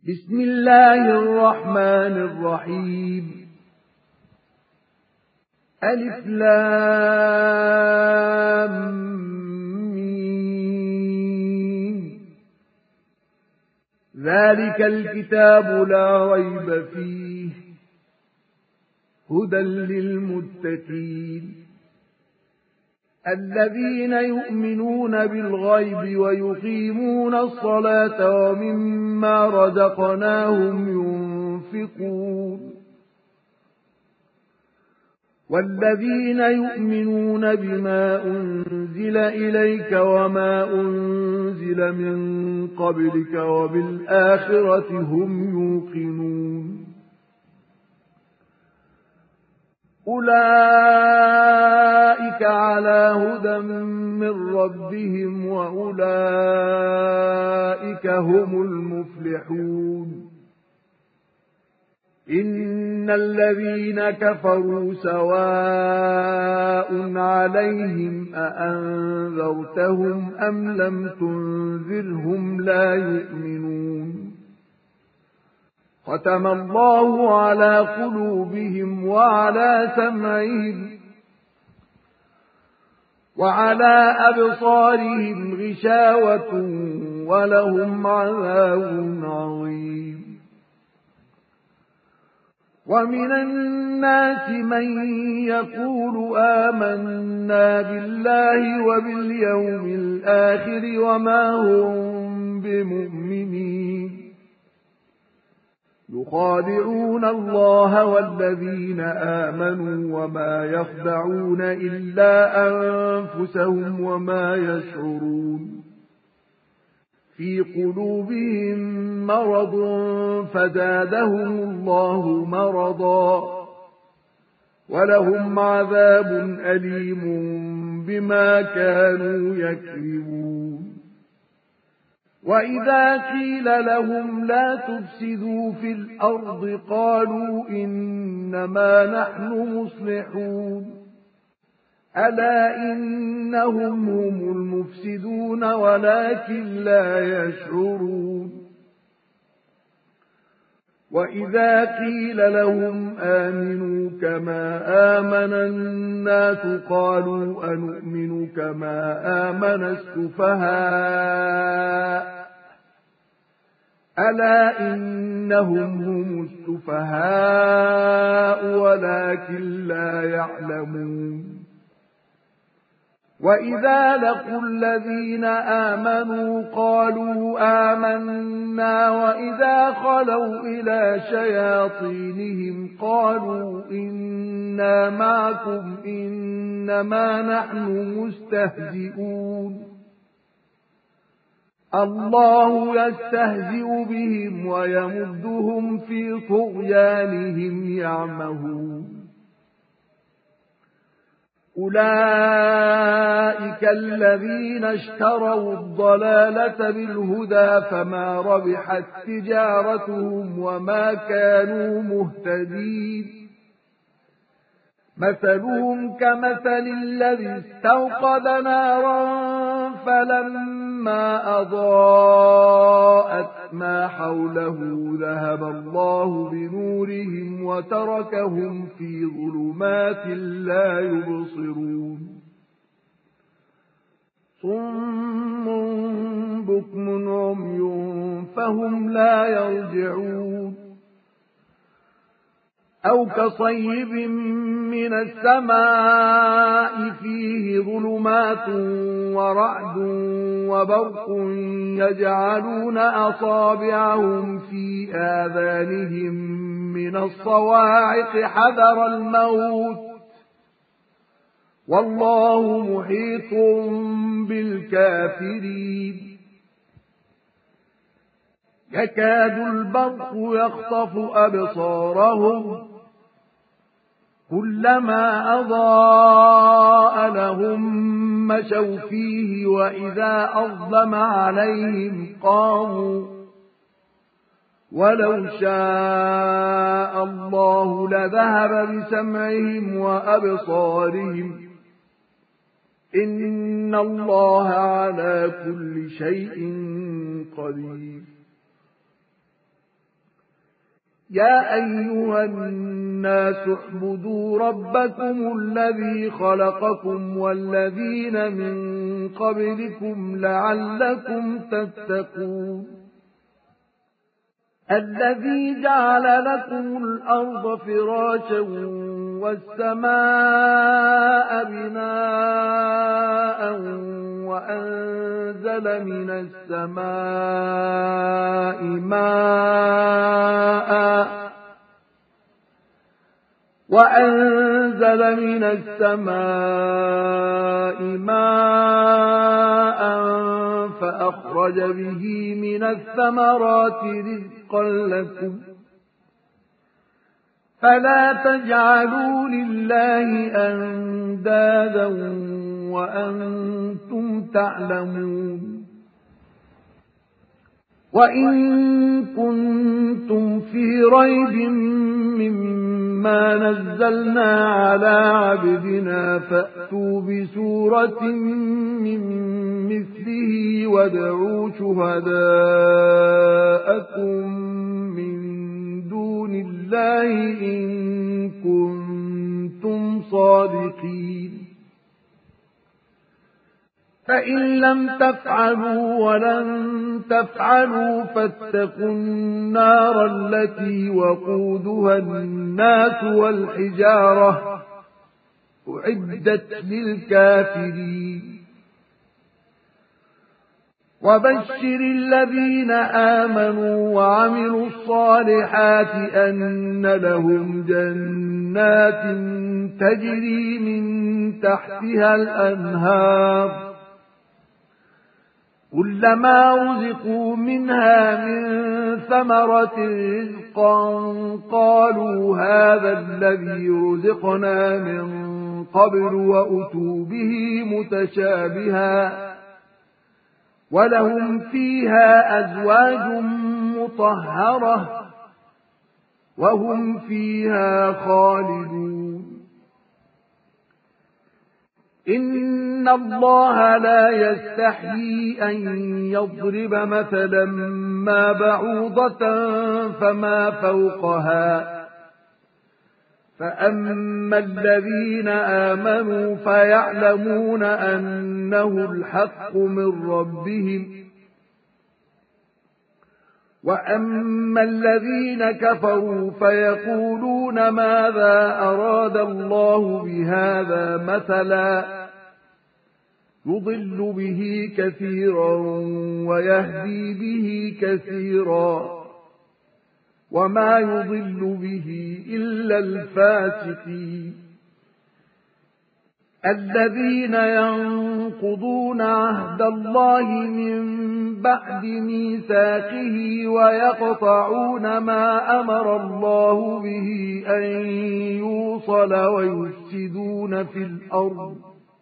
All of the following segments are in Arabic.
بسم الله الرحمن الرحيم. ألف لام ميم. ذلك الكتاب لا ريب فيه هدى للمتقين الذين يؤمنون بالغيب ويقيمون الصلاة ومما رزقناهم ينفقون والذين يؤمنون بما أنزل إليك وما أنزل من قبلك وبالآخرة هم يوقنون أولئك على هدى من ربهم وأولئك هم المفلحون إن الذين كفروا سواء عليهم أأنذرتهم أم لم تنذرهم لا يؤمنون ختم الله على قلوبهم وعلى سمعهم وعلى أبصارهم غشاوة ولهم عذاب عظيم ومن الناس من يقول آمنا بالله وباليوم الآخر وما هم بمؤمنين يخادعون الله والذين آمنوا وما يخدعون إلا أنفسهم وما يشعرون في قلوبهم مرض فزادهم الله مرضا ولهم عذاب أليم بما كانوا يكذبون وإذا قيل لهم لا تفسدوا في الأرض قالوا إنما نحن مصلحون ألا إنهم هم المفسدون ولكن لا يشعرون وإذا قيل لهم آمنوا كما آمن الناس قالوا أنؤمن كما آمن السفهاء ألا إنهم هم السفهاء ولكن لا يعلمون وإذا لقوا الذين آمنوا قالوا آمنا وإذا خلوا إلى شياطينهم قالوا إنا معكم إنما نحن مستهزئون الله يستهزئ بهم ويمدهم في طغيانهم يعمهون أولئك الذين اشتروا الضلالة بالهدى فما ربحت تجارتهم وما كانوا مهتدين مثلهم كمثل الذي استوقد نارا فلما أضاءت ما حوله ذهب الله بنورهم وتركهم في ظلمات لا يبصرون صم بكم عمي فهم لا يرجعون أو كصيب من السماء فيه ظلمات ورعد وبرق يجعلون أصابعهم في آذانهم من الصواعق حذر الموت والله محيط بالكافرين يكاد البرق يخطف أبصارهم كلما أضاء لهم مشوا فيه وإذا أظلم عليهم قاموا ولو شاء الله لذهب بسمعهم وأبصارهم إن الله على كل شيء قدير يا أيها الناس اعبدوا ربكم الذي خلقكم والذين من قبلكم لعلكم تتقون الذي جعل لكم الأرض فراشا والسماء بناء وأنزل من السماء ماء فأخرج به من الثمرات رزقا لكم فلا تجعلوا لله أندادا وأنتم تعلمون وإن كنتم في ريب مما نزلنا على عبدنا فأتوا بسورة من مثله وادعوا شهداءكم من دون الله إن كنتم صادقين فإن لم تفعلوا ولن تفعلوا فاتقوا النار التي وقودها الناس والحجارة أعدت للكافرين وبشر الذين آمنوا وعملوا الصالحات أن لهم جنات تجري من تحتها الأنهار كلما رزقوا منها من ثمرة رزقا قالوا هذا الذي رزقنا من قبل وأتوا به متشابها ولهم فيها أزواج مطهرة وهم فيها خالدون إن الله لا يستحيي أن يضرب مثلا ما بعوضة فما فوقها فأما الذين آمنوا فيعلمون أنه الحق من ربهم وأما الذين كفروا فيقولون ماذا أراد الله بهذا مثلا يضل به كثيرا ويهدي به كثيرا وما يضل به إلا الفاسقين الذين ينقضون عهد الله من بعد ميثاقه ويقطعون ما أمر الله به أن يوصل ويفسدون في الأرض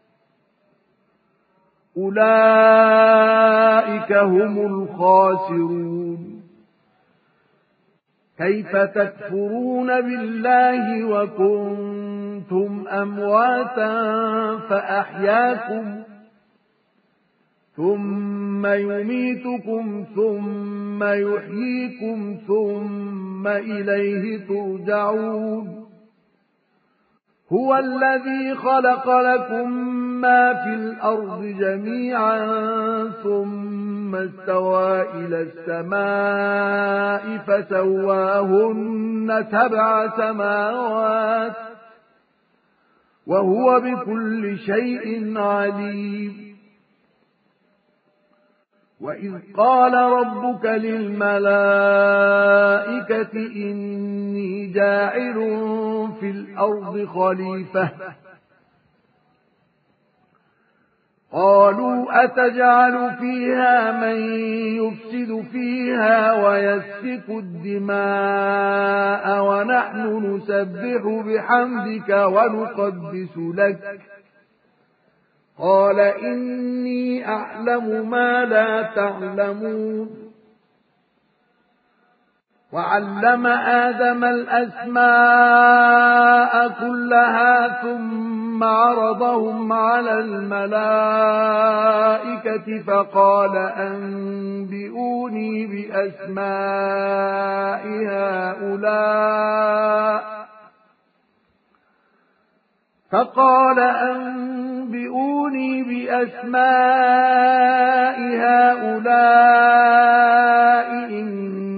أولئك هم الخاسرون كيف تكفرون بالله وكنتم أمواتا فأحياكم ثم يميتكم ثم يحييكم ثم إليه ترجعون هو الذي خلق لكم ما في الأرض جميعا ثم استوى إلى السماء فسواهن 7 سماوات وهو بكل شيء عليم وإذ قال ربك للملائكة إني جاعل في الأرض خليفة قالوا أتجعل فيها من يفسد فيها ويسفك الدماء ونحن نسبح بحمدك ونقدس لك قال إني أعلم ما لا تعلمون وعلم آدم الأسماء كلها ثم عرضهم على الملائكة فقال أنبئوني بأسماء هؤلاء فقال أنبئوني بأسماء هؤلاء إن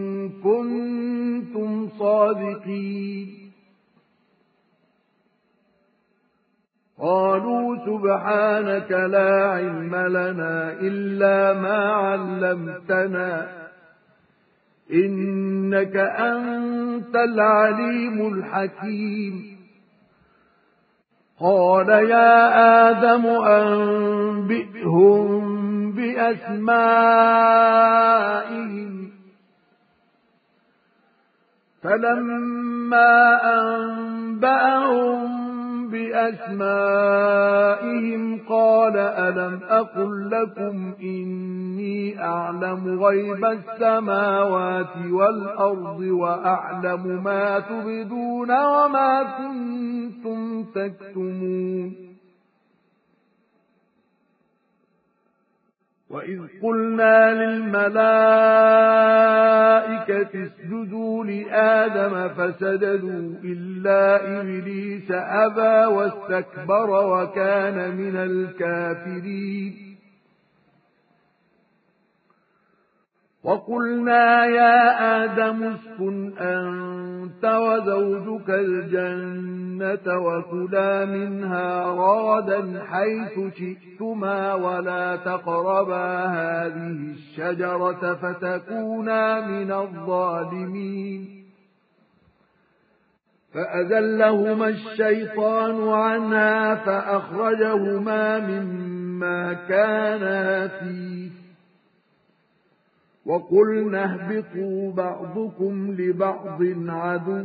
كنتم صادقين قالوا سبحانك لا علم لنا إلا ما علمتنا إنك أنت العليم الحكيم قال يا آدم أنبئهم بأسمائهم فلما أنبأهم بأسمائهم قال ألم أقل لكم إني أعلم غيب السماوات والأرض وأعلم ما تبدون وما كنتم تكتمون وإذ قلنا للملائكة اسجدوا لآدم فسجدوا إلا إبليس أبى واستكبر وكان من الكافرين وقلنا يا آدم اسكن أنت وزوجك الجنة وكلا منها رغدا حيث شئتما ولا تقربا هذه الشجرة فتكونا من الظالمين فأزلهما الشيطان عنها فأخرجهما مما كانا فيه وقلنا اهبطوا بعضكم لبعض عدو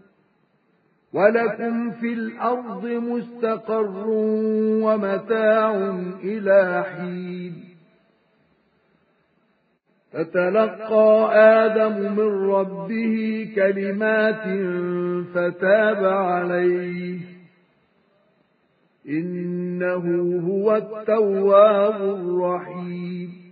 ولكم في الأرض مستقر ومتاع إلى حين فتلقى آدم من ربه كلمات فتاب عليه إنه هو التواب الرحيم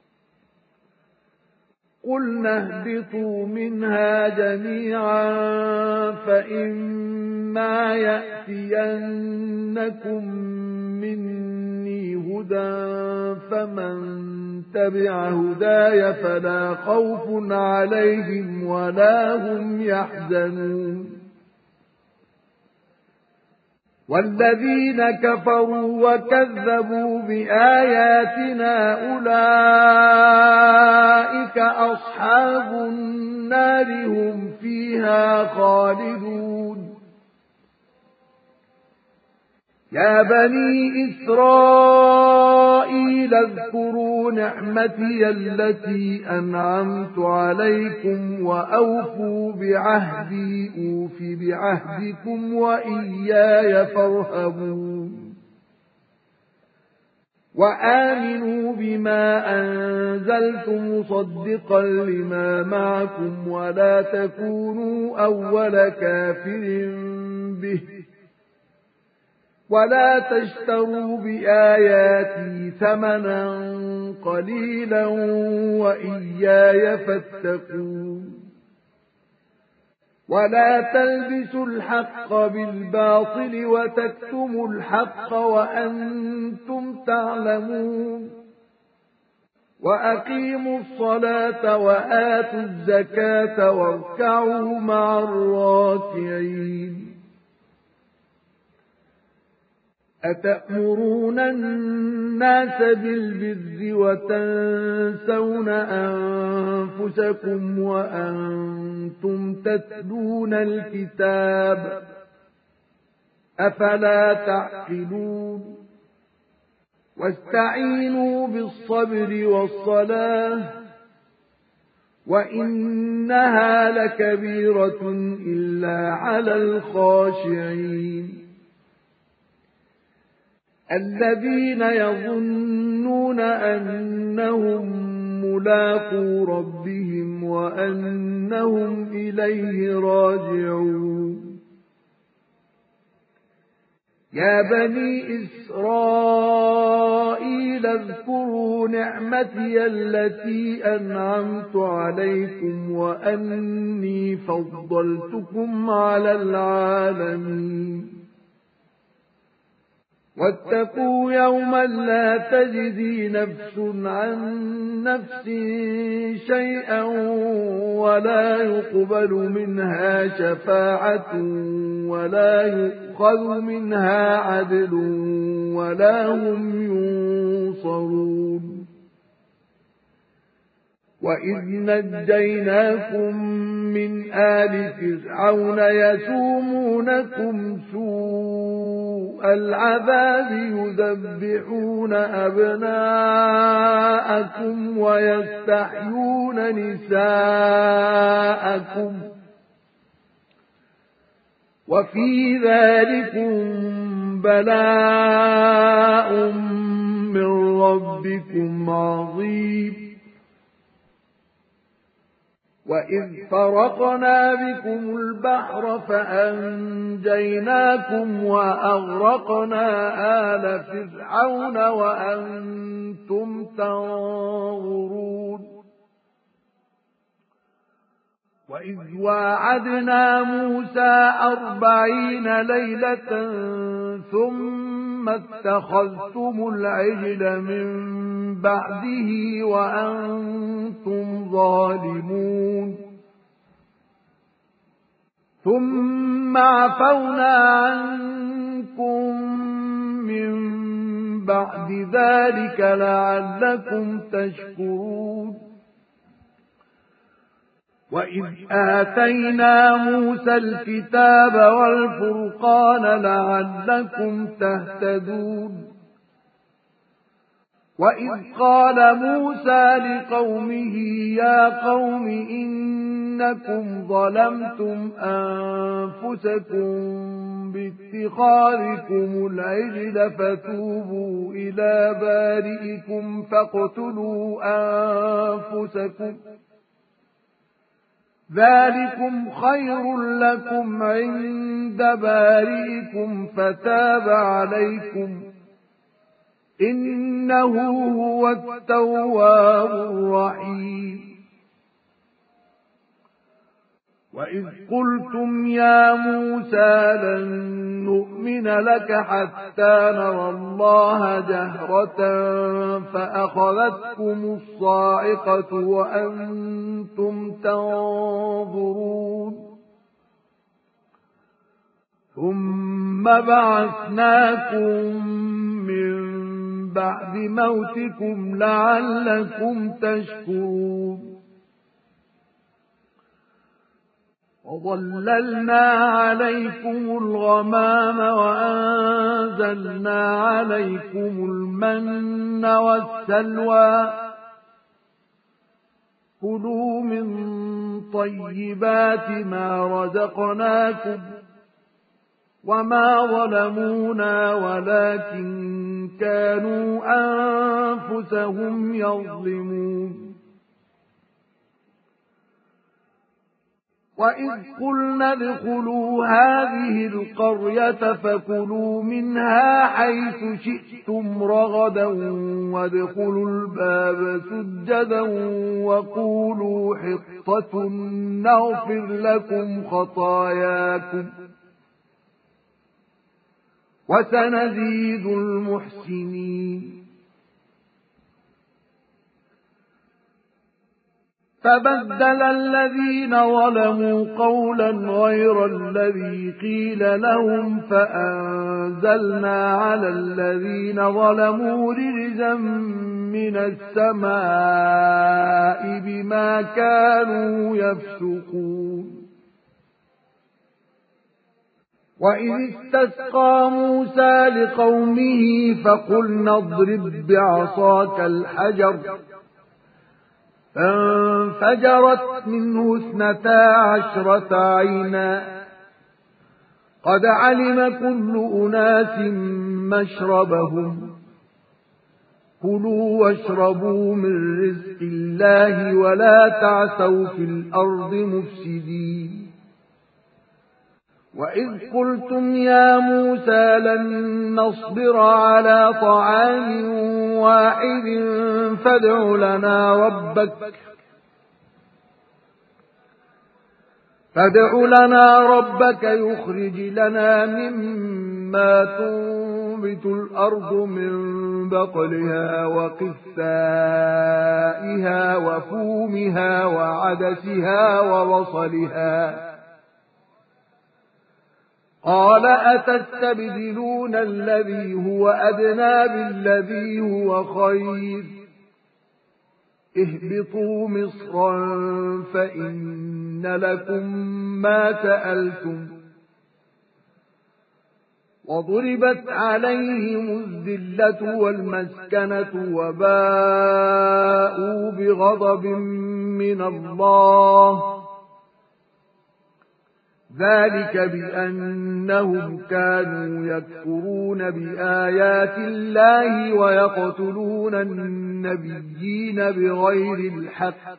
قلنا اهبطوا منها جميعا فإما يأتينكم مني هدى فمن تبع هداي فلا خوف عليهم ولا هم يحزنون والذين كفروا وكذبوا بآياتنا أولئك أصحاب النار هم فيها خالدون يا بني إسرائيل اذكروا نعمتي التي أنعمت عليكم وأوفوا بعهدي أوف بعهدكم وإياي فارهبون وآمنوا بما أنزلت مصدقا لما معكم ولا تكونوا أول كافر به ولا تشتروا بآياتي ثمنا قليلا وإياي فاتقون ولا تلبسوا الحق بالباطل وتكتموا الحق وأنتم تعلمون وأقيموا الصلاة وآتوا الزكاة واركعوا مع الراكعين أتأمرون الناس بالبر وتنسون أنفسكم وأنتم تتلون الكتاب أفلا تعقلون واستعينوا بالصبر والصلاة وإنها لكبيرة إلا على الخاشعين الذين يظنون أنهم ملاقو ربهم وأنهم إليه راجعون يا بني إسرائيل اذكروا نعمتي التي أنعمت عليكم وأني فضلتكم على العالمين واتقوا يوما لا تجزي نفس عن نفس شيئا ولا يقبل منها شفاعة ولا يؤخذ منها عدل ولا هم ينصرون. وإذ نجيناكم من آل فرعون يسومونكم سوء العذاب يذبحون أبناءكم ويستحيون نساءكم وفي ذلكم بلاء من ربكم عظيم. وإذ فرقنا بكم البحر فأنجيناكم وأغرقنا آل فرعون وأنتم تنظرون. وإذ واعدنا موسى 40 ليلة ثم اتخذتم العجل من بعده وأنتم ظالمون. ثم عفونا عنكم من بعد ذلك لعلكم تشكرون. وإذ آتينا موسى الكتاب والفرقان لعلكم تهتدون. وإذ قال موسى لقومه يا قوم إنكم ظلمتم أنفسكم باتخاذكم العجل فتوبوا إلى بارئكم فاقتلوا أنفسكم ذلكم خير لكم عند بارئكم فتاب عليكم إنه هو التواب الرحيم. وإذ قلتم يا موسى لن نؤمن لك حتى نرى الله جهرة فأخذتكم الصاعقة وأنتم تنظرون. ثم بعثناكم من بعد موتكم لعلكم تشكرون. وظللنا عليكم الغمام وأنزلنا عليكم المن والسلوى كلوا من طيبات ما رزقناكم وما ظلمونا ولكن كانوا أنفسهم يظلمون. وإذ قلنا ادخلوا هذه القرية فكلوا منها حيث شئتم رغدا وادخلوا الباب سجدا وقولوا حطة نغفر لكم خطاياكم وسنزيد المحسنين. فبدل الذين ظلموا قولا غير الذي قيل لهم فأنزلنا على الذين ظلموا رجزا من السماء بما كانوا يفسقون. وإذ استسقى موسى لقومه فقلنا اضرب بعصاك الحجر فانفجرت منه 12 عينا قد علم كل أناس مشربهم كلوا واشربوا من رزق الله ولا تعثوا في الأرض مفسدين. وإذ قلتم يا موسى لن نصبر على طعام واحد فادع لنا ربك يخرج لنا مما تنبت تنبت الأرض من بقلها وقثائها وفومها وعدسها وبصلها قال أتستبدلون الذي هو أدنى بالذي هو خير اهبطوا مصرا فإن لكم ما سألتم وضربت عليهم الذلة والمسكنة وباءوا بغضب من الله ذلك بأنهم كانوا يكفرون بآيات الله ويقتلون النبيين بغير الحق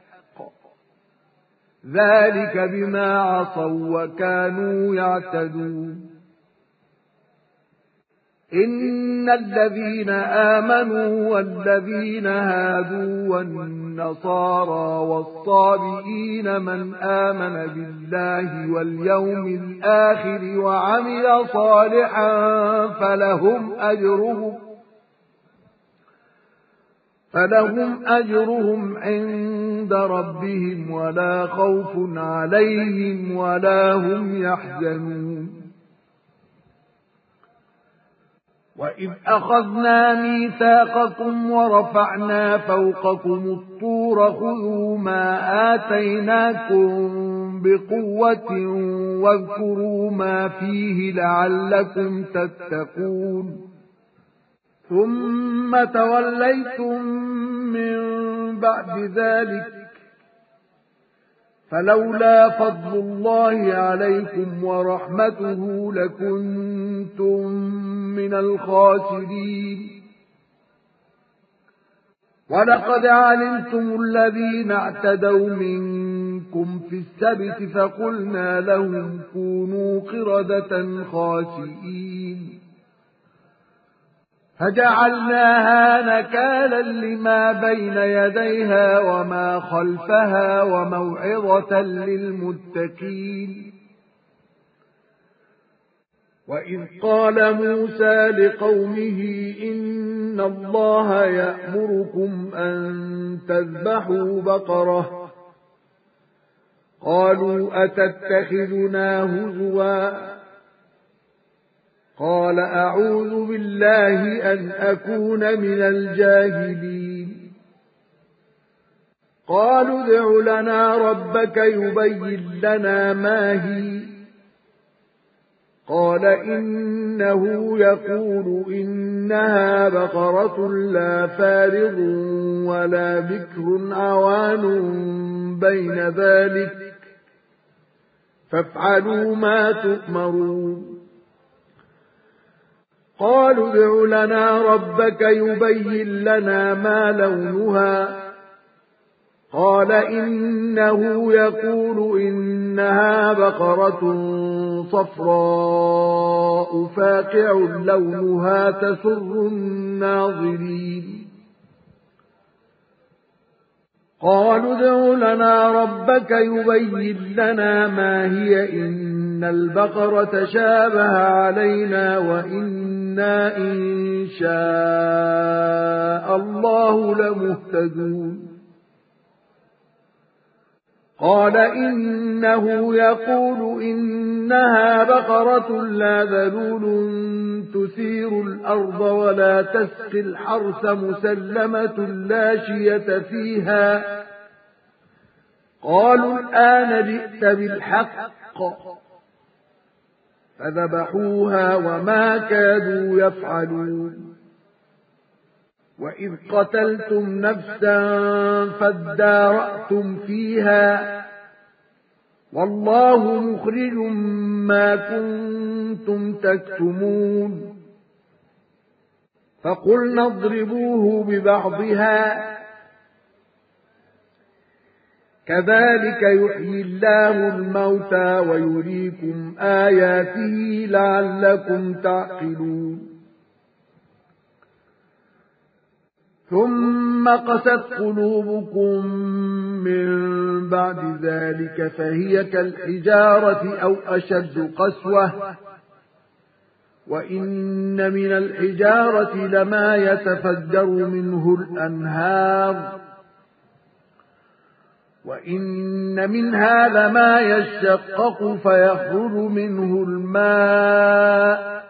ذلك بما عصوا وكانوا يعتدون إن الذين آمنوا والذين هادوا والنصارى والصابئين من آمن بالله واليوم الآخر وعمل صالحا فلهم أجرهم عند ربهم ولا خوف عليهم ولا هم يحزنون وإذ أخذنا ميثاقكم ورفعنا فوقكم الطور خذوا ما آتيناكم بقوة واذكروا ما فيه لعلكم تتقون ثم توليتم من بعد ذلك فلولا فضل الله عليكم ورحمته لكنتم من الخاسرين ولقد علمتم الذين اعتدوا منكم في السبت فقلنا لهم كونوا قردة خاسئين فجعلناها نكالا لما بين يديها وما خلفها وموعظة للمتقين وإذ قال موسى لقومه إن الله يأمركم أن تذبحوا بقرة قالوا أتتخذنا هزوا قال أعوذ بالله أن أكون من الجاهلين قالوا ادع لنا ربك يبين لنا ما هي قال إنه يقول إنها بقرة لا فارض ولا بكر عوان بين ذلك فافعلوا ما تؤمرون قالوا ادع لنا ربك يبين لنا ما لونها قال إنه يقول إنها بقرة صفراء فاقع لونها تسر الناظرين قالوا ادع لنا ربك يبين لنا ما هي إن البقرة شابه علينا وإنا إن شاء الله لمهتدون قال إنه يقول إنها بقرة لا ذلول تثير الأرض ولا تسقي الحرث مسلمة لا شية فيها قالوا الآن جئت بالحق فذبحوها وما كادوا يفعلون وإذ قتلتم نفسا فادارأتم فيها والله مخرج ما كنتم تكتمون فقلنا اضربوه ببعضها كذلك يحيي الله الموتى ويريكم آياته لعلكم تعقلون ثم قست قلوبكم من بعد ذلك فهي كالحجارة أو أشد قسوة وإن من الحجارة لما يتفجر منه الأنهار وإن منها لما يشقق فيخرج منه الماء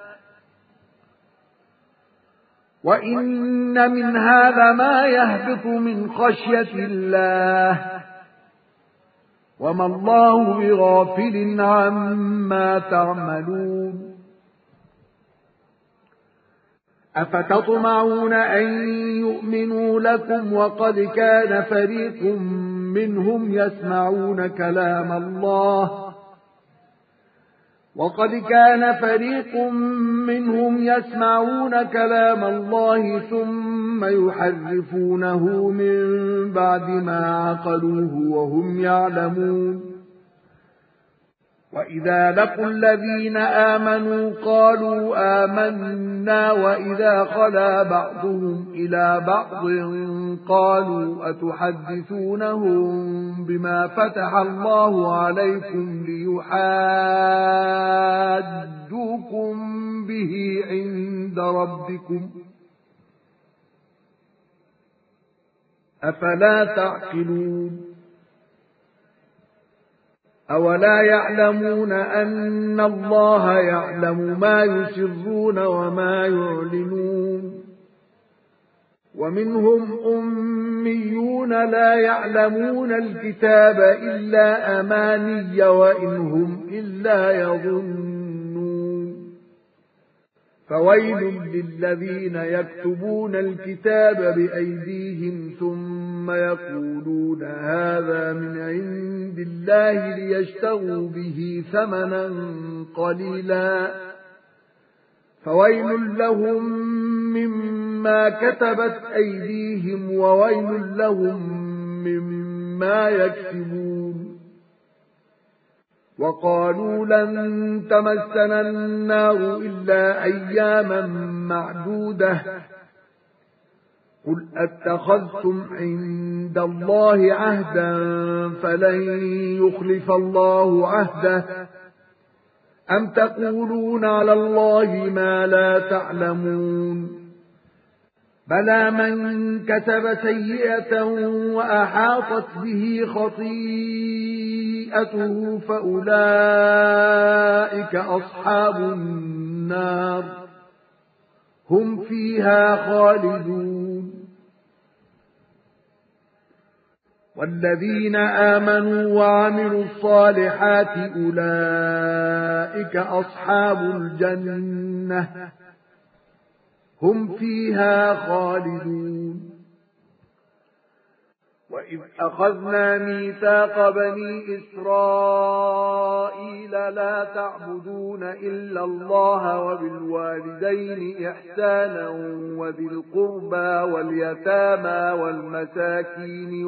وإن منها لما يهبط من خشية الله وما الله بغافل عما تعملون أفتطمعون أن يؤمنوا لكم وقد كان فريق منهم يسمعون كلام الله ثم يحرفونه من بعد ما عقلوه وهم يعلمون وإذا لقوا الذين آمنوا قالوا آمنا وإذا خلا بعضهم إلى بعض قالوا أتحدثونهم بما فتح الله عليكم ليحاجوكم به عند ربكم أفلا تعقلون أولا يعلمون أن الله يعلم ما يسرون وما يعلنون ومنهم أميون لا يعلمون الكتاب إلا أماني وإن هم إلا يظنون فويل للذين يكتبون الكتاب بأيديهم ثم يقولون هذا من عند الله ليشتروا به ثمنا قليلا فويل لهم مما كتبت أيديهم وويل لهم مما يكسبون وقالوا لن تمسنا النار إلا أياما معدودة قل أتخذتم عند الله عهدا فلن يخلف الله عهده أم تقولون على الله ما لا تعلمون بلى من كتب سيئة وأحاطت به خطيئته فأولئك أصحاب النار هم فيها خالدون والذين آمنوا وعملوا الصالحات أولئك أصحاب الجنة هم فيها خالدون وإذ أخذنا ميثاق بني إسرائيل لا تعبدون إلا الله وبالوالدين إحسانا وذي القربى واليتامى والمساكين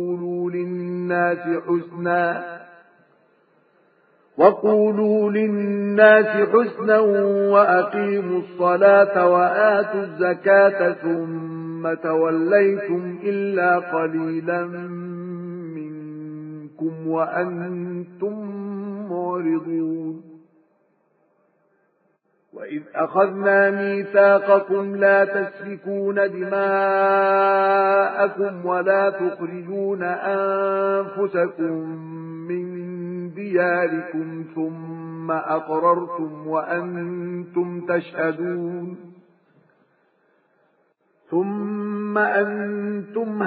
وقولوا للناس حسنا وأقيموا الصلاة وآتوا الزكاة ثم توليتم إلا قليلا منكم وأنتم معرضون وإذ أخذنا ميثاقكم لا تسفكون دماءكم ولا تخرجون أنفسكم من دياركم ثم أقررتم وأنتم تشهدون ثم أنتم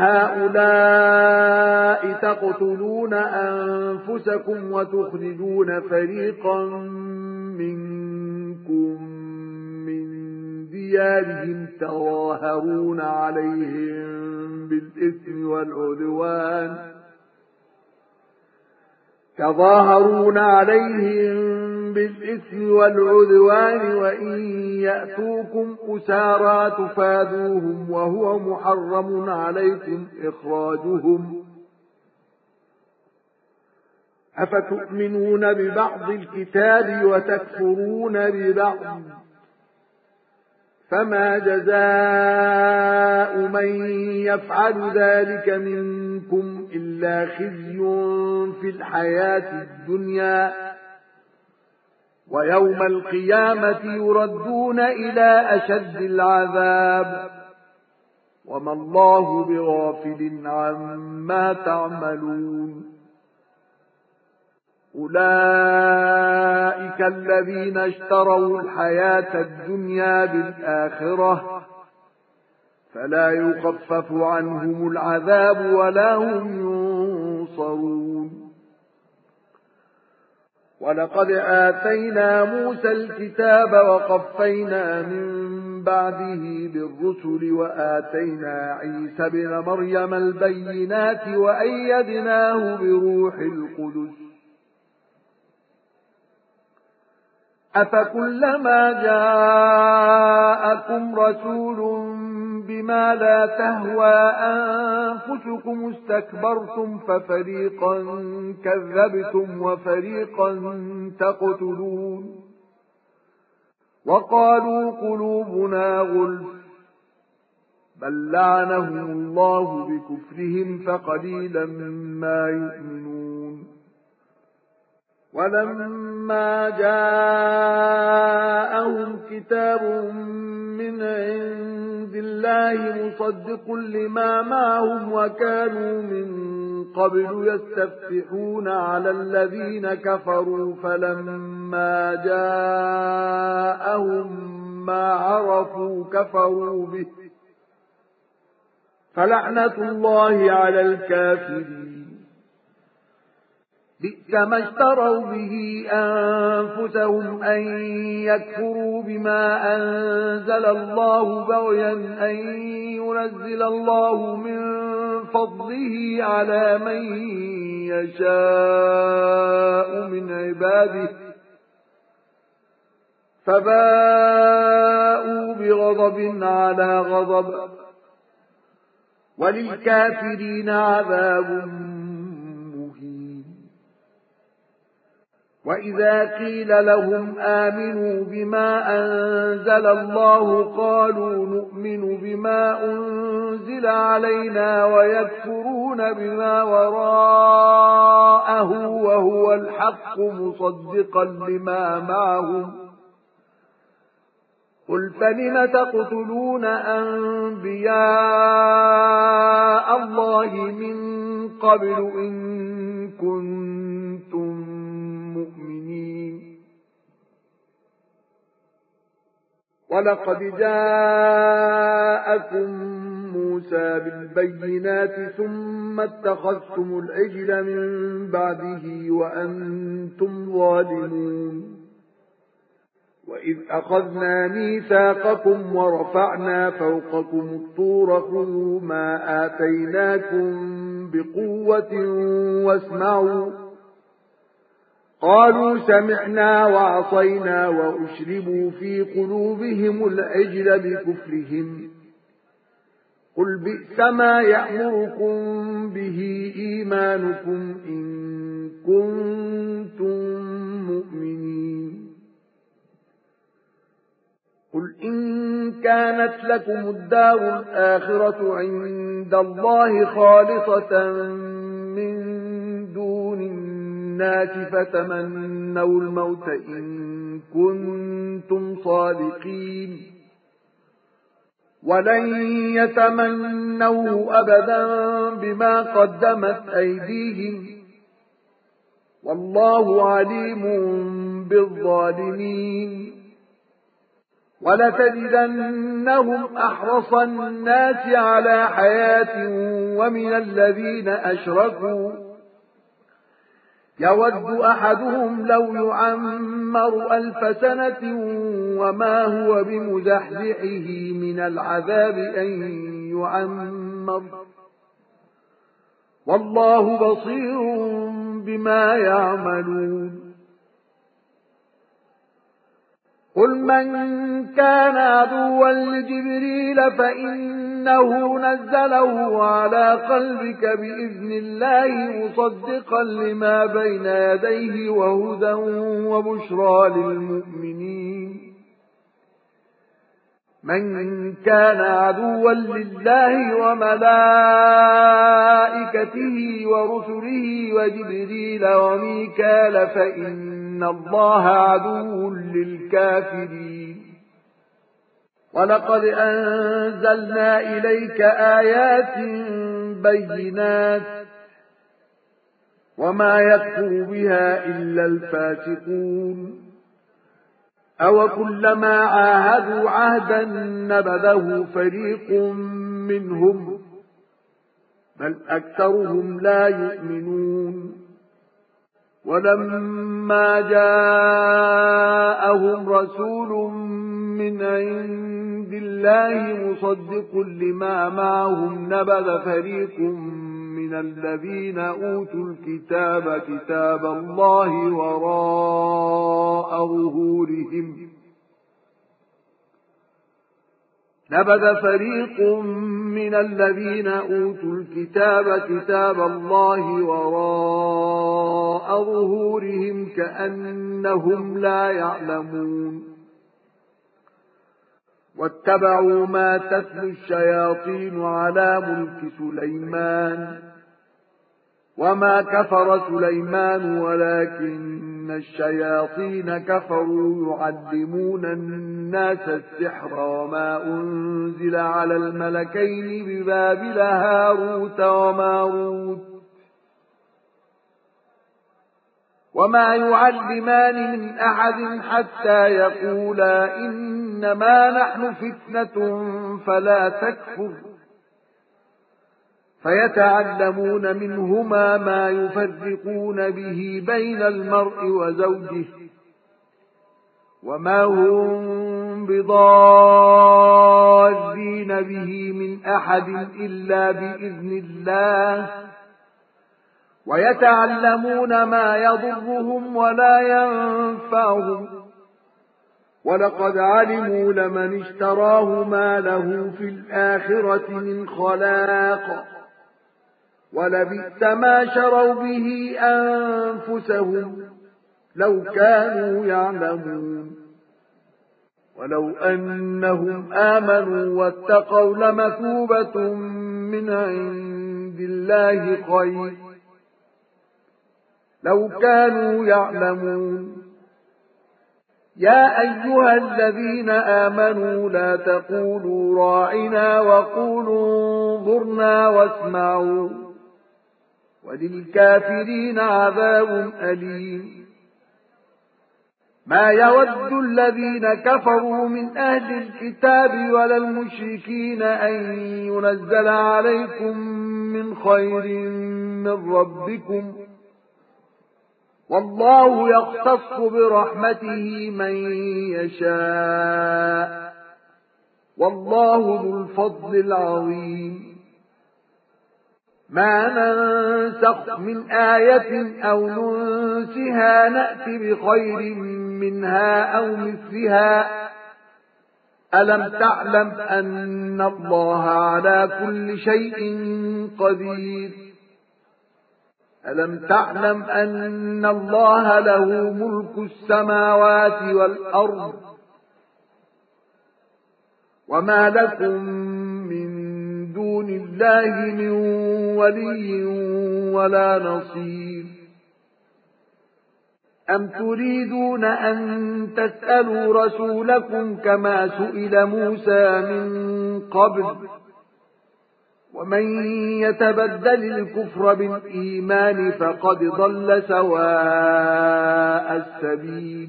هؤلاء تقتلون أنفسكم وتخرجون فريقا منكم من ديارهم تظاهرون عليهم بالإثم والعدوان وإن يأتوكم أسارى تفادوهم وهو محرم عليكم إخراجهم أفتؤمنون ببعض الكتاب وتكفرون ببعض فما جزاء من يفعل ذلك منكم إلا خزي في الحياة الدنيا ويوم القيامة يردون إلى أشد العذاب وما الله بغافل عما تعملون أولئك الذين اشتروا الحياة الدنيا بالآخرة فلا يخفف عنهم العذاب ولا هم ينصرون ولقد آتينا موسى الكتاب وقفينا من بعده بالرسل وآتينا عيسى ابن مريم البينات وأيدناه بروح القدس أفكلما جاءكم رسول بما لا تهوى أنفسكم استكبرتم ففريقا كذبتم وفريقا تقتلون وقالوا قلوبنا غلف بل لعنهم الله بكفرهم فقليلا ما يؤمنون ولما جاءهم كتاب من عند الله مصدق لما معهم وكانوا من قبل يستفتحون على الذين كفروا فلما جاءهم ما عرفوا كفروا به فلعنة الله على الكافرين بئس ما اشتروا به أنفسهم أن يكفروا بما أنزل الله بغيا أن ينزل الله من فضله على من يشاء من عباده فباءوا بغضب على غضب وللكافرين عذاب وإذا قيل لهم آمنوا بما أنزل الله قالوا نؤمن بما أنزل علينا ويكفرون بما وراءه وهو الحق مصدقا لما معهم قل فلم تقتلون أنبياء الله من قبل إن كنتم مؤمنين ولقد جاءكم موسى بالبينات ثم اتخذتم العجل من بعده وأنتم ظالمون وإذ أخذنا ميثاقكم ورفعنا فوقكم الطور خذوا ما آتيناكم بقوة واسمعوا قالوا سمعنا وعصينا وأشربوا في قلوبهم العجل بكفرهم قل بئس ما يأمركم به إيمانكم إن كنتم مؤمنين قل إن كانت لكم الدار الآخرة عند الله خالصة من دون الناس فتمنوا الموت إن كنتم صادقين ولن يتمنوه أبدا بما قدمت أيديهم والله عليم بالظالمين ولتجدنهم أحرص الناس على حياة ومن الذين أشركوا يود أحدهم لو يعمر 1000 سنة وما هو بمزحزحه من العذاب أن يعمر والله بصير بما يعملون قل من كان عدوا لجبريل فإنه نزله على قلبك بإذن الله مصدقا لما بين يديه وهدى وبشرى للمؤمنين من كان عدوا لله وملائكته ورسله وجبريل وميكال فإن الله عدو للكافرين ولقد أنزلنا إليك آيات بينات وما يكفر بها إلا الفاسقون أو كلما عاهدوا عهدا نبذه فريق منهم بل أكثرهم لا يؤمنون ولما جاءهم رسول من عند الله مصدق لما معهم نبذ فريق من الذين أوتوا الكتاب كتاب الله وراء ظهورهم نبذ فريق من الذين أوتوا الكتاب كتاب الله وراء ظهورهم كأنهم لا يعلمون واتبعوا ما تتلو الشياطين على ملك سليمان وما كفر سليمان ولكن الشياطين كفروا يعلمون الناس السحر وما أنزل على الملكين ببابل هاروت وماروت وما يعلمان من أحد حتى يقولا إنما نحن فتنة فلا تكفر فيتعلمون منهما ما يفرقون به بين المرء وزوجه وما هم بضارين به من أحد إلا بإذن الله ويتعلمون ما يضرهم ولا ينفعهم ولقد علموا لمن اشتراه ما له في الآخرة من خلاق ولبئس ما شروا به أنفسهم لو كانوا يعلمون ولو أنهم آمنوا واتقوا لمثوبة من عند الله خير لو كانوا يعلمون يا أيها الذين آمنوا لا تقولوا راعنا وقولوا انظرنا واسمعوا وللكافرين عذاب أليم ما يود الذين كفروا من أهل الكتاب ولا المشركين أن ينزل عليكم من خير من ربكم والله يختص برحمته من يشاء والله ذو الفضل العظيم ما ننسخ من آية أو ننسها نأتي بخير منها أو مثلها ألم تعلم أن الله على كل شيء قدير ألم تعلم أن الله له ملك السماوات والأرض وما لكم من دون الله من ولي ولا نصير أم تريدون أن تسألوا رسولكم كما سئل موسى من قبل ومن يتبدل الكفر بالإيمان فقد ضل سواء السبيل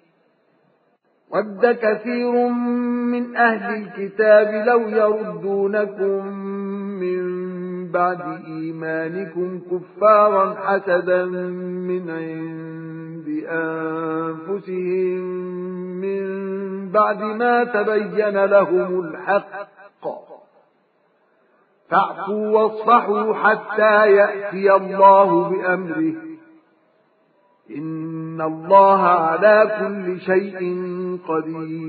ود كثير من أهل الكتاب لو يردونكم من بعد إيمانكم كفارا حسدا من عند أنفسهم من بعد ما تبين لهم الحق فاعفوا واصفحوا حتى يأتي الله بأمره إن الله على كل شيء قدير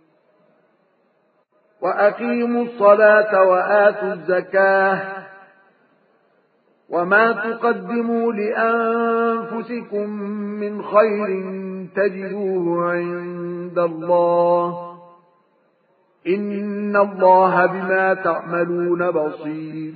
وأقيموا الصلاة وآتوا الزكاة وما تقدموا لأنفسكم من خير تجدوه عند الله إن الله بما تعملون بصير.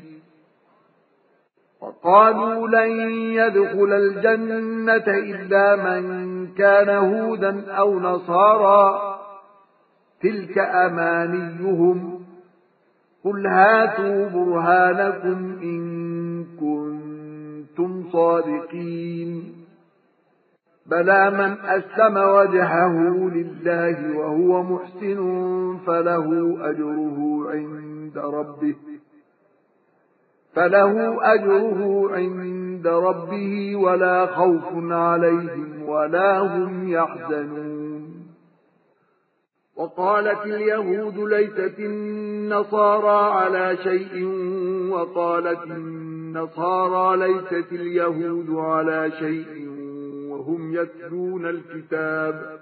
وقالوا لن يدخل الجنة إلا من كان هودا أو نصارى تلك أمانيهم قل هاتوا برهانكم إن كنتم صادقين بلى من أسلم وجهه لله وهو محسن فله أجره عند ربه ولا خوف عليهم ولا هم يحزنون. وقالت اليهود ليست النصارى على شيء وقالت النصارى ليست اليهود على شيء وهم يتلون الكتاب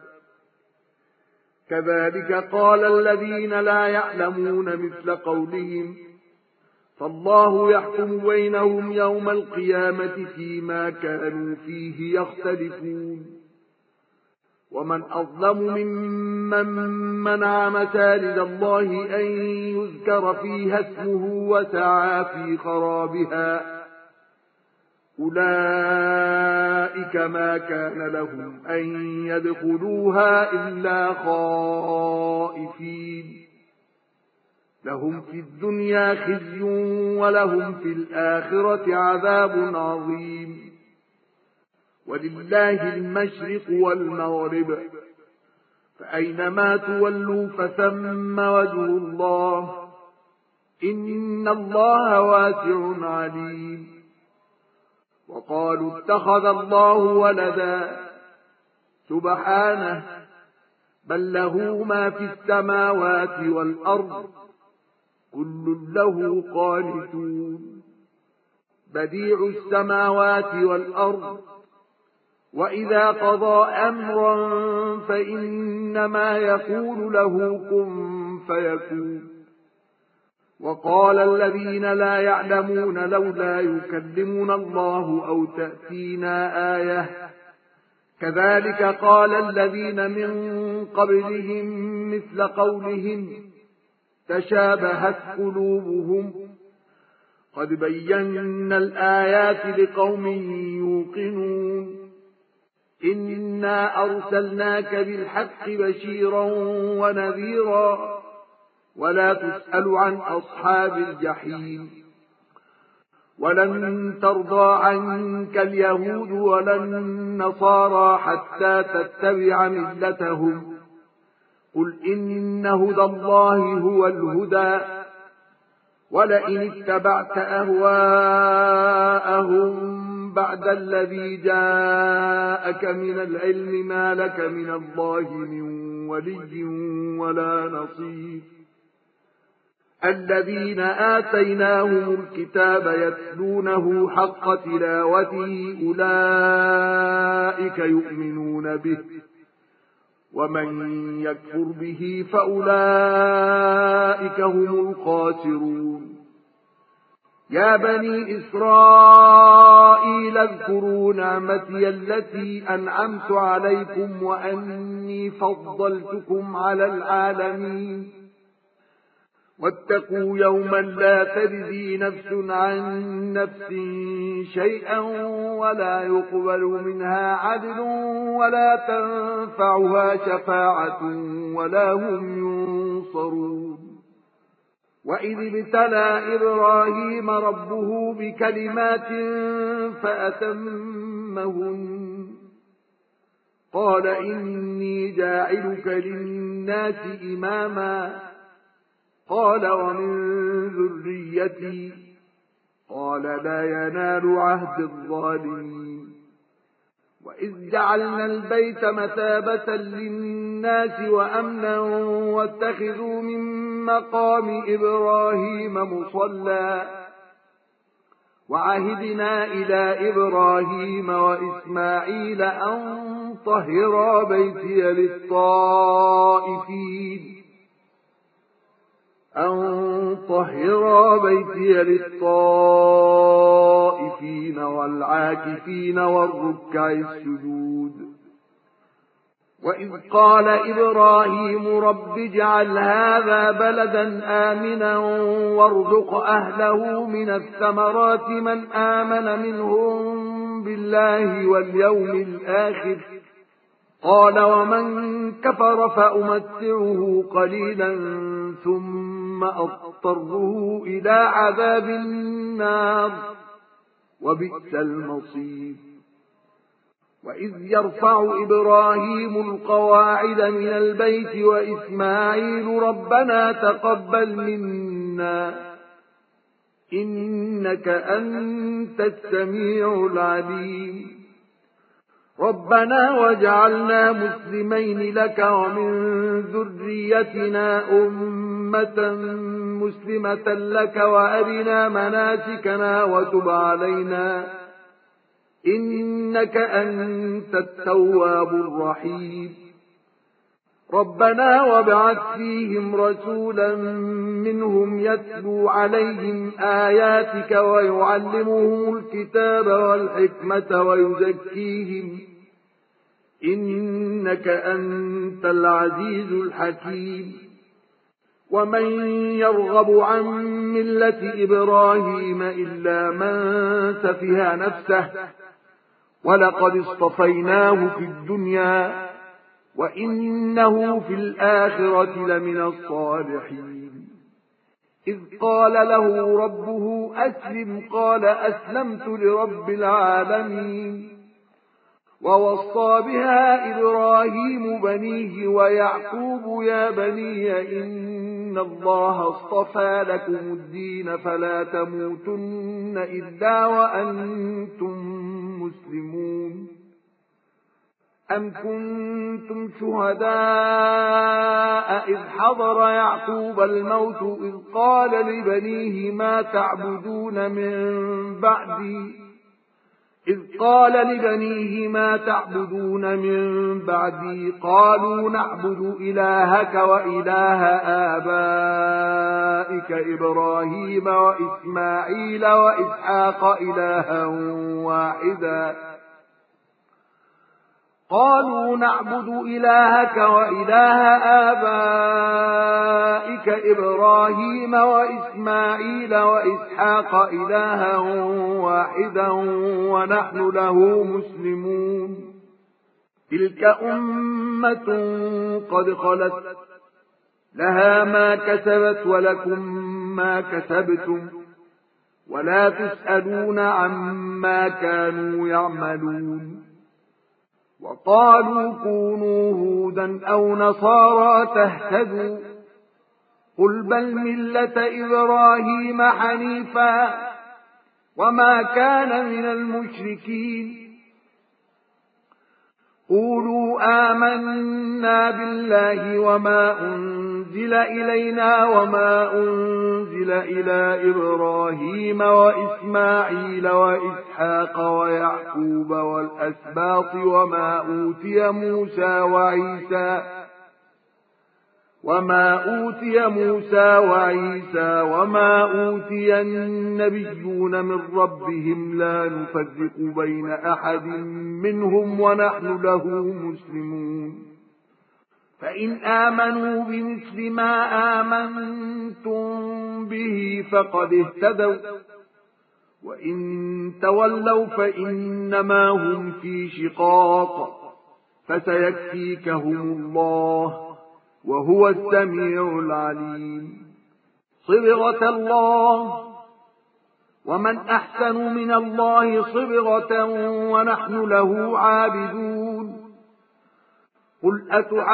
كذلك قال الذين لا يعلمون مثل قولهم فالله يحكم بينهم يوم القيامة فيما كانوا فيه يختلفون. ومن أظلم ممن منع مساجد الله أن يذكر فيها اسمه وسعى في خرابها أولئك ما كان لهم أن يدخلوها إلا خائفين لهم في الدنيا خزي ولهم في الآخرة عذاب عظيم. ولله المشرق والمغرب فأينما تولوا فثم وجه الله إن الله واسع عليم. وقالوا اتخذ الله ولدا سبحانه بل له ما في السماوات والأرض كل له قانتون بديع السماوات والأرض وإذا قضى أمرا فإنما يقول له كن فيكون. وقال الذين لا يعلمون لولا يكلمنا الله أو تأتينا آية كذلك قال الذين من قبلهم مثل قولهم تشابهت قلوبهم قد بينا الآيات لقوم يوقنون. إنا أرسلناك بالحق بشيرا ونذيرا ولا تسأل عن أصحاب الجحيم. ولن ترضى عنك اليهود ولا النصارى حتى تتبع ملتهم قل إن هدى الله هو الهدى ولئن اتبعت أهواءهم بعد الذي جاءك من العلم ما لك من الله من ولي ولا نصير. الذين آتيناهم الكتاب يتلونه حق تلاوته أولئك يؤمنون به ومن يكفر به فأولئك هم الخاسرون. يا بني إسرائيل اذكروا نعمتي التي أنعمت عليكم وأني فضلتكم على العالمين. واتقوا يوما لا تجزي نفس عن نفس شيئا ولا يقبل منها عدل ولا تنفعها شفاعة ولا هم ينصرون. وإذ ابتلى إبراهيم ربه بكلمات فأتمهن قال إني جاعلك للناس إماما قال ومن ذريتي قال لا ينال عهد الظالمين. وإذ جعلنا البيت مثابة للناس وأمنا واتخذوا من مقام إبراهيم مصلى وعهدنا إلى إبراهيم وإسماعيل أن طهرا بيتي للطائفين والعاكفين والركع السجود. وإذ قال إبراهيم رب اجعل هذا بلدا آمنا وارزق أهله من الثمرات من آمن منهم بالله واليوم الآخر قال ومن كفر فأمتعه قليلا ثم أضطره إلى عذاب النار وبئس المصير وإذ يرفع إبراهيم القواعد من البيت وإسماعيل ربنا تقبل منا إنك أنت السميع العليم ربنا واجعلنا مسلمين لك ومن ذريتنا أمة مسلمة لك وأرنا مناسكنا وتب علينا إنك أنت التواب الرحيم ربنا وابعث فيهم رسولا منهم يتلو عليهم آياتك ويعلمهم الكتاب والحكمة ويزكيهم إنك أنت العزيز الحكيم ومن يرغب عن ملة إبراهيم إلا من سفه نفسه ولقد اصطفيناه في الدنيا وإنه في الآخرة لمن الصالحين إذ قال له ربه أسلم قال أسلمت لرب العالمين ووصى بها إبراهيم بنيه ويعقوب يا بني إن الله اصطفى لكم الدين فلا تموتن إلا وأنتم مسلمون أم كنتم شهداء إذ حضر يعقوب الموت إذ قال لبنيه ما تعبدون من بعدي قالوا نعبد إلهك وإله آبائك إبراهيم وإسماعيل وإسحاق إلها واحدا ونحن له مسلمون تلك أمة قد خلت لها ما كسبت ولكم ما كسبتم ولا تسألون عما كانوا يعملون وقالوا كونوا هودا أو نصارى تهتدوا قل بل ملة إبراهيم حنيفا وما كان من المشركين قولوا آمنا بالله وما أنزل إلينا وما أنزل إلى إبراهيم وإسماعيل وإسحاق ويعقوب والأسباط وما أوتي موسى وعيسى وما أوتي النبيون من ربهم لا نفرق بين أحد منهم ونحن له مسلمون فإن آمنوا بمثل ما آمنتم به فقد اهتدوا وإن تولوا فإنما هم في شقاق فسيكفيكهم الله وهو السميع العليم صبغة الله ومن أحسن من الله صبغة ونحن له عابدون قل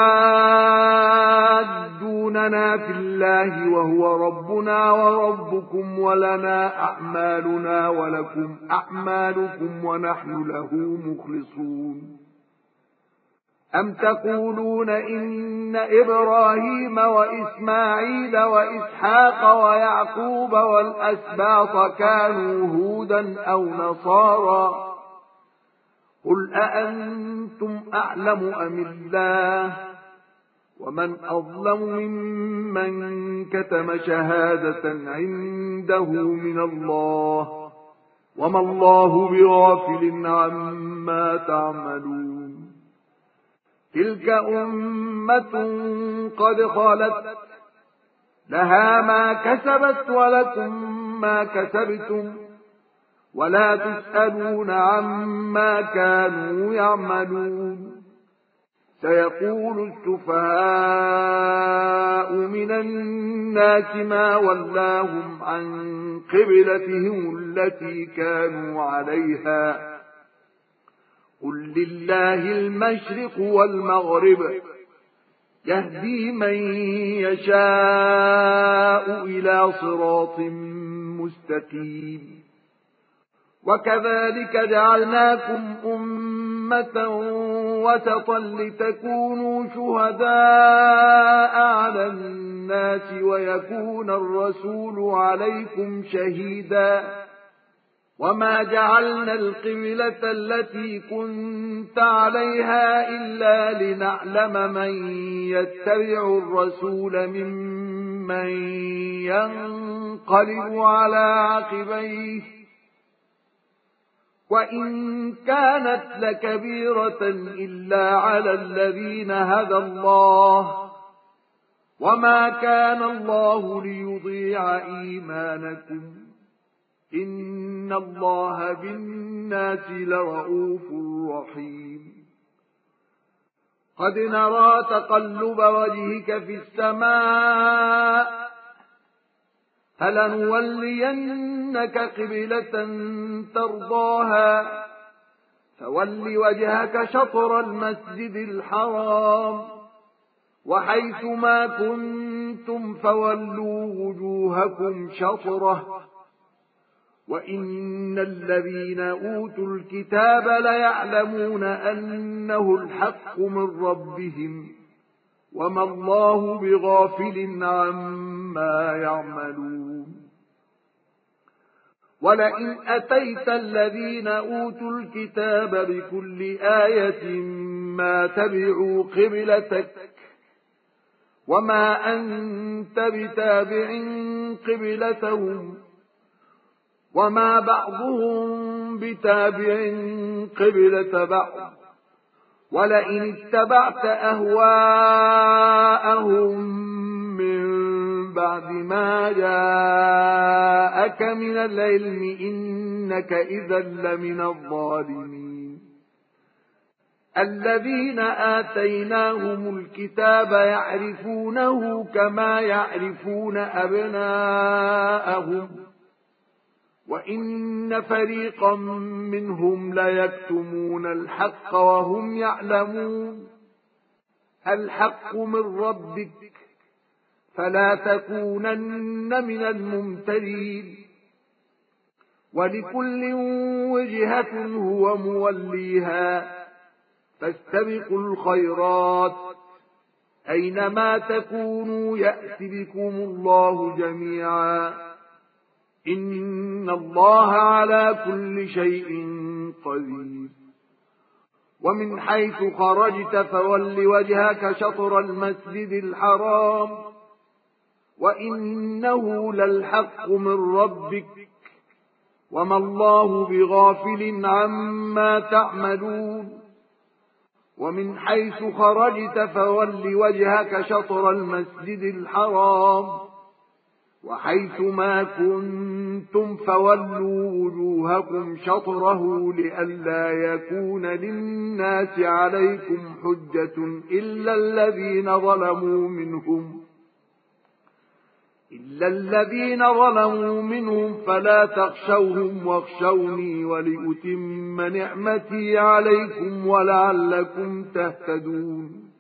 أتعادوننا في الله وهو ربنا وربكم ولنا أعمالنا ولكم أعمالكم ونحن له مخلصون أم تقولون إن إبراهيم وإسماعيل وإسحاق ويعقوب والأسباط كانوا هودا أو نصارى قل أأنتم أعلم أم الله ومن أظلم ممن كتم شهادة عنده من الله وما الله بغافل عما تعملون تلك أمة قد خلت لها ما كسبت ولكم ما كسبتم ولا تسألون عما كانوا يعملون سيقول السفهاء من الناس ما ولاهم عن قبلتهم التي كانوا عليها قل لله المشرق والمغرب يهدي من يشاء إلى صراط مستقيم وكذلك جعلناكم أمة وسطا لتكونوا شهداء على الناس ويكون الرسول عليكم شهيدا وما جعلنا القبلة التي كنت عليها إلا لنعلم من يتبع الرسول ممن ينقلب على عقبيه وإن كانت لكبيرة إلا على الذين هدى الله وما كان الله ليضيع إيمانكم إن الله بالناس لرءوف رحيم قد نرى تقلب وجهك في السماء فلنولينك قبلة ترضاها فول وجهك شطر المسجد الحرام وحيث ما كنتم فولوا وجوهكم شطره وإن الذين أوتوا الكتاب ليعلمون أنه الحق من ربهم وما الله بغافل عما يعملون ولئن أتيت الذين أوتوا الكتاب بكل آية ما تبعوا قبلتك وما أنت بتابع قبلتهم وما بعضهم بتابع قبلة بعض ولئن اتبعت أهواءهم من بعد ما جاءك من العلم إنك إذا لمن الظالمين الذين آتيناهم الكتاب يعرفونه كما يعرفون أبناءهم وإن فريقا منهم ليكتمون الحق وهم يعلمون الحق من ربك فلا تكونن من الممترين ولكل وجهة هو موليها فاستبقوا الخيرات أينما تكونوا يأت بكم الله جميعا إن الله على كل شيء قدير ومن حيث خرجت فول وجهك شطر المسجد الحرام وإنه للحق من ربك وما الله بغافل عما تعملون ومن حيث خرجت فول وجهك شطر المسجد الحرام وحيث ما كنتم فولوا وجوهكم شطره لئلا يكون للناس عليكم حجة إلا الذين ظلموا منهم فلا تخشوهم واخشوني ولأتم نعمتي عليكم ولعلكم تهتدون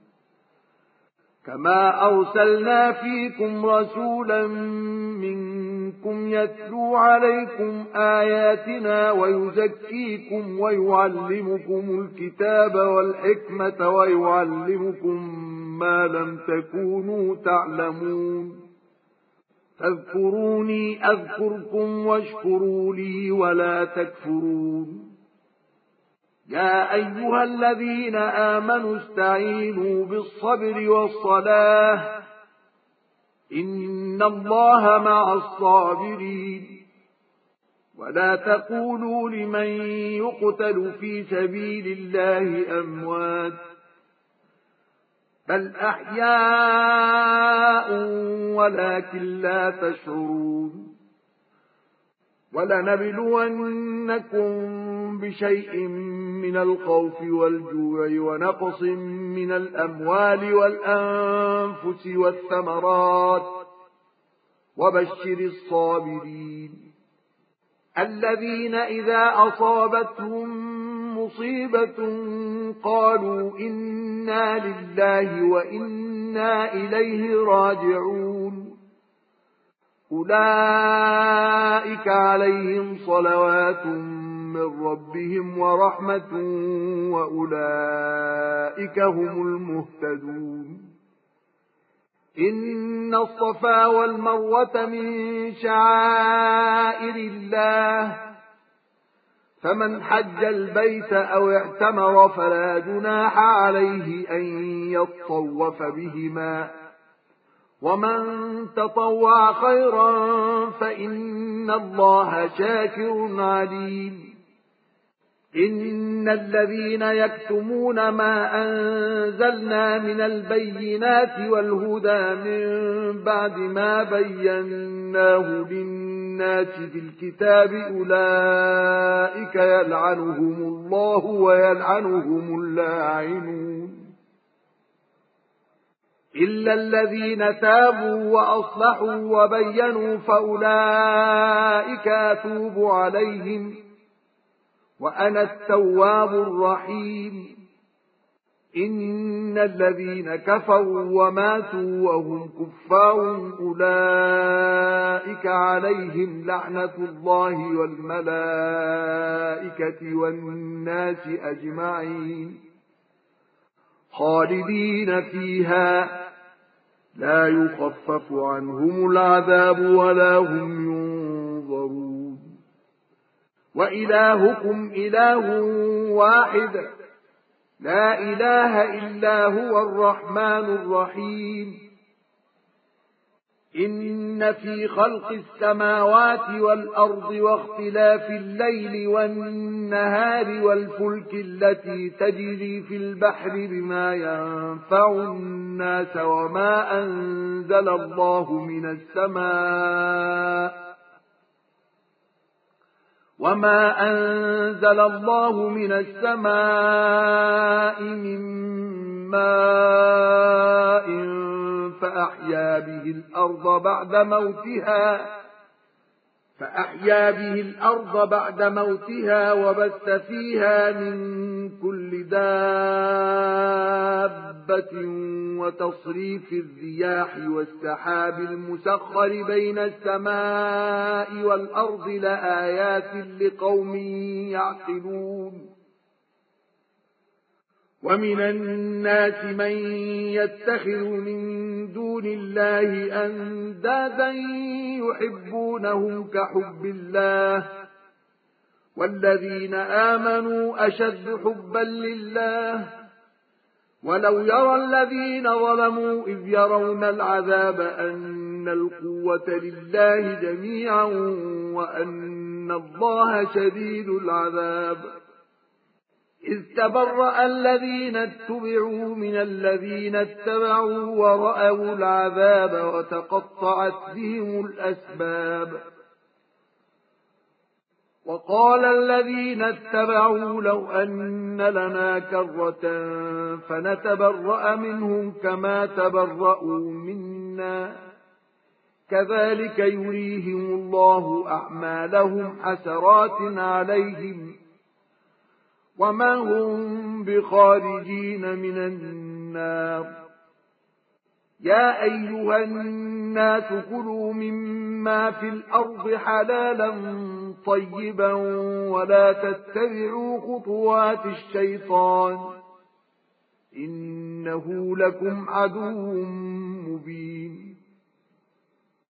كما أرسلنا فيكم رسولا منكم يتلو عليكم آياتنا ويزكيكم ويعلمكم الكتاب والحكمة ويعلمكم ما لم تكونوا تعلمون فاذكروني أذكركم واشكروا لي ولا تكفرون يا أيها الذين آمنوا استعينوا بالصبر والصلاة إن الله مع الصابرين ولا تقولوا لمن يقتل في سبيل الله أموات بل أحياء ولكن لا تشعرون ولنبلونكم بشيء من الخوف والجوع ونقص من الأموال والأنفس والثمرات وبشر الصابرين الذين إذا أصابتهم مصيبة قالوا إنا لله وإنا إليه راجعون أولئك عليهم صلوات من ربهم ورحمة وأولئك هم المهتدون إن الصفا والمروة من شعائر الله فمن حج البيت أو اعتمر فلا جناح عليه أن يطوف بهما ومن تطوع خيرا فإن الله شاكر عليم إن الذين يكتمون ما أنزلنا من البينات والهدى من بعد ما بيناه للناس في الكتاب أولئك يلعنهم الله ويلعنهم اللاعنون إلا الذين تابوا وأصلحوا وبينوا فأولئك أتوب عليهم وأنا التواب الرحيم إن الذين كفروا وماتوا وهم كفار أولئك عليهم لعنة الله والملائكة والناس أجمعين خالدين فيها لا يخفف عنهم العذاب ولا هم ينظرون وإلهكم إله واحد لا إله إلا هو الرحمن الرحيم إن في خلق السماوات والأرض واختلاف الليل والنهار والفلك التي تجري في البحر بما ينفع الناس وما أنزل الله من السماء من ماء فأحيا به الأرض بعد موتها وبث فيها من كل دابة وتصريف الرياح والسحاب المسخر بين السماء والأرض لآيات لقوم يعقلون ومن الناس من يتخذ من دون الله أندادا يحبونهم كحب الله والذين آمنوا أشد حبا لله ولو يرى الذين ظلموا إذ يرون العذاب أن القوة لله جميعا وأن الله شديد العذاب إذ تبرأ الذين اتبعوا من الذين اتبعوا ورأوا العذاب وتقطعت بهم الأسباب وقال الذين اتبعوا لو أن لنا كرة فنتبرأ منهم كما تبرأوا منا كذلك يريهم الله أعمالهم حسرات عليهم وما هم بخارجين من النار يا أيها الناس كلوا مما في الأرض حلالا طيبا ولا تتبعوا خطوات الشيطان إنه لكم عدو مبين